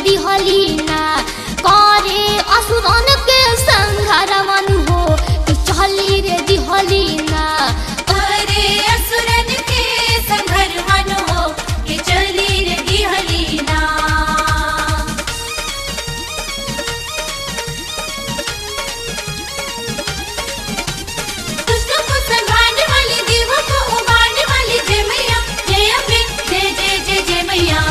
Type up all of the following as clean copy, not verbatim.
दिहलीना करे असुरन के संहार मन हो कि चली रे दिहलीना करे असुरन के संहार मन हो कि चली रे दिहलीना दुष्ट को संहारने वाली देव को उबारने वाली जय मैया जय अम्बे जय जय जय जय मैया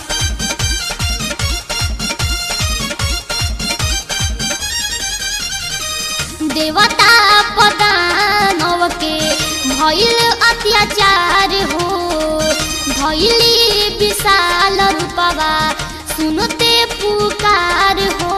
देवता पदानव के भइल अत्याचार हो धइली विशाल रूपवा सुनते पुकार हो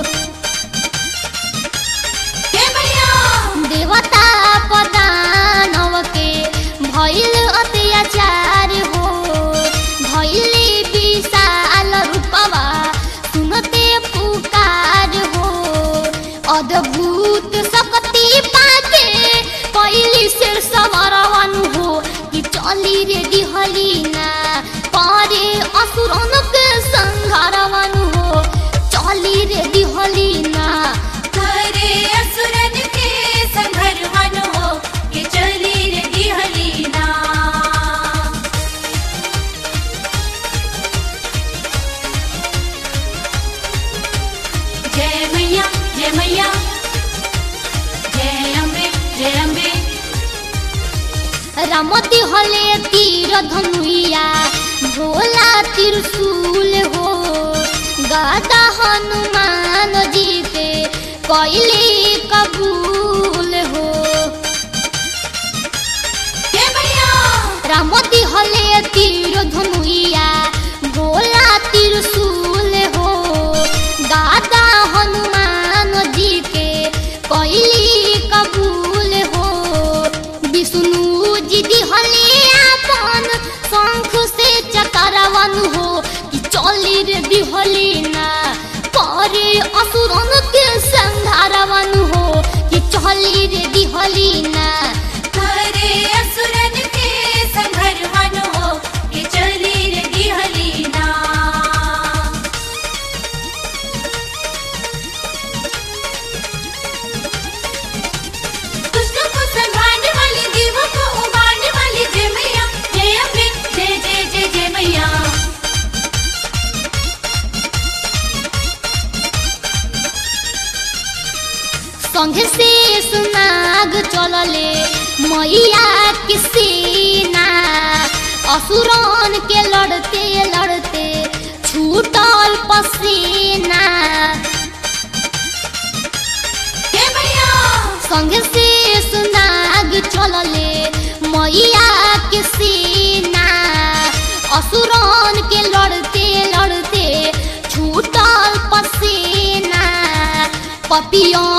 देवता पदानव के भइल अत्याचार हो धइली विशाल रूपवा सुनते पुकार हो अद्भुत शक्ति पाके पहली सिर सवारवन हो कि चली रे दिहलीना करे असुरन के संहारवन हो चली रे दिहलीना करे असुरन के संहार मन हो कि चली रे दिहलीना जय मैया जय मैया जय अम्बे जय अम्बे रामती हले तीर धनुइया भोला त्रिशूल हो गदा हनुमान जीते कैले कबूल हो जय मैया रामती हले तीर धनुइया भोला त्रिशूल हो गदा हनुमान जीते कैले कबूल हो विष्णु जी दिहले अपन शंख से चकरावन हो कि चली रे दिहलीना करे असुरन के संहारवन हो कि चली रे दिहलीना करे असुरन के संहार मन हो कि चली रे दिहलीना दुष्ट को संहारने वाली देव को उबारने वाली जय मैया जय अम्बे जय जय जय जय मैया संघ से सुनाग चलले मैया के सेना असुरन के लड़ते लड़ते छूटल पसीना जय मैया संघ से सुनाग चलले मैया के सेना असुरन के लड़ते लड़ते छूटल पसीना पपियों